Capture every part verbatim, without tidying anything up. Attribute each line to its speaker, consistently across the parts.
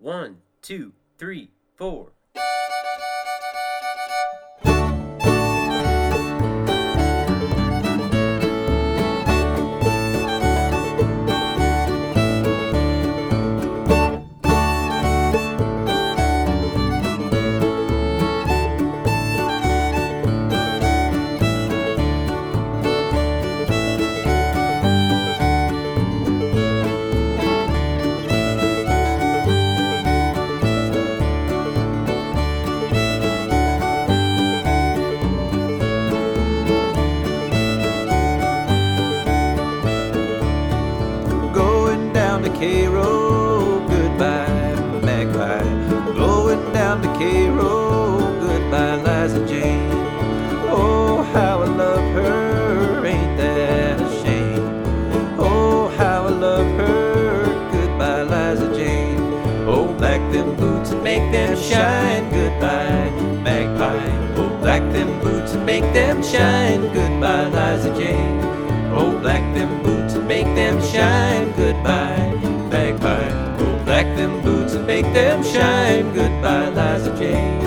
Speaker 1: One, two, three, four.
Speaker 2: K-Road, goodbye, Magpie. Going down the K-Road, goodbye, Liza Jane. Oh, how I love her, ain't that a shame? Oh, how I love her, goodbye, Liza Jane. Oh, black them boots and make them shine, goodbye, Magpie. Oh, black them boots and make them shine, goodbye, Liza Jane. Oh, black them boots and make them shine, goodbye, Magpie. Oh, black them boots and make them shine, goodbye, Liza Jane.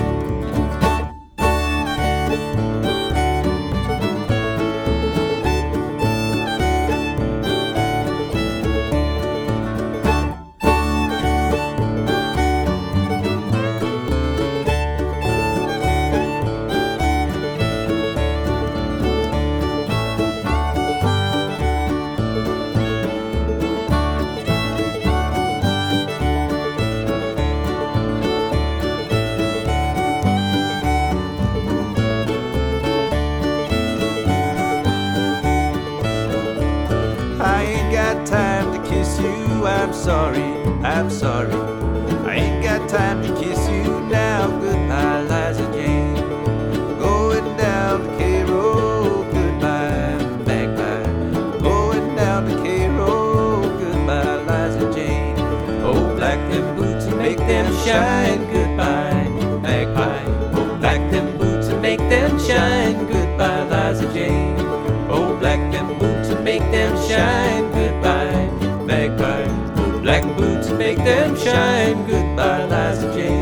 Speaker 2: I ain't got time to kiss you, I'm sorry, I'm sorry. I ain't got time to kiss you now, goodbye, Liza Jane. Going down the K-Road, goodbye, Magpie. Going down the K-Road, goodbye, Liza Jane. Oh, black them boots and make them shine, goodbye, Magpie. Oh, black them boots and make them shine, goodbye, Liza Jane. Oh, black them boots and make them shine, goodbye, Magpie. Oh, black boots and make them shine, goodbye, Liza Jane.